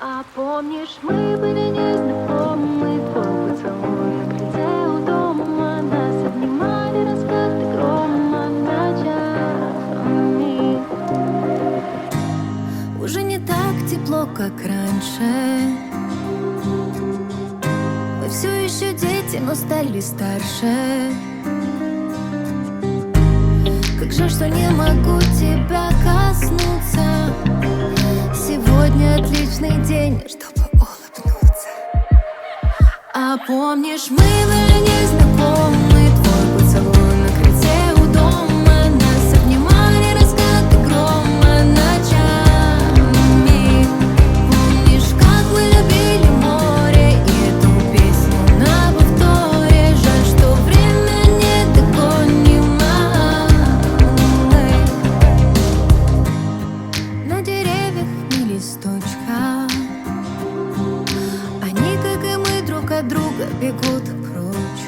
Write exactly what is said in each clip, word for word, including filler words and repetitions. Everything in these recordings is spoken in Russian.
А помнишь, мы были незнакомы, твой поцелуй на крыльце у дома, нас обнимали раскаты грома ночами. Уже не так тепло, как раньше. Мы все еще дети, но стали старше. Как жаль, что не могу тебя коснуться. Сегодня отличный день, чтобы улыбнуться. А помнишь, мы были незнакомы, твой поцелуй на крыльце у дома, нас обнимали раскаты грома ночами. Помнишь, как мы любили море и эту песню на повторе? Жаль, что время не догонимо. На деревьях ни листочка, они, как и мы, друг от друга бегут прочь.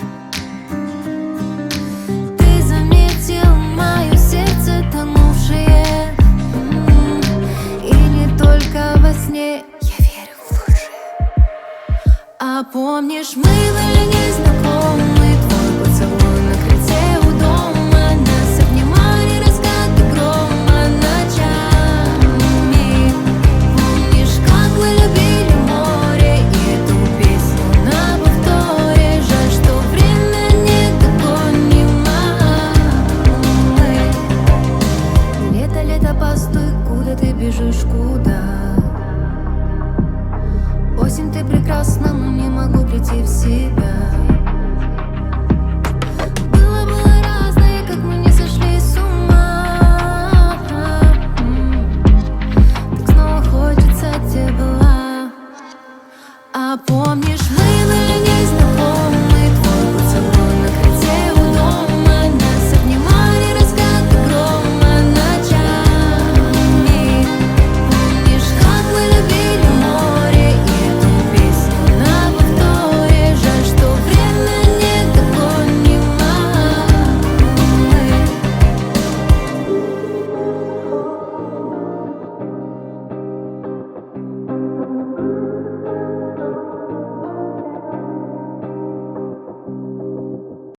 Ты заметил мое сердце тонувшее, м-м, и не только во сне я верю в лжи. А помнишь, мы были незнакомы, твой поцелуй на крыльце у дома, нас обнимали раскаты грома ночами. Помнишь, как мы любили море и эту песню на повторе? Жаль, что время не догонимо. Лето, лето, постой, куда ты бежишь, куда? Осень, ты прекрасна, но не могу прийти в себя.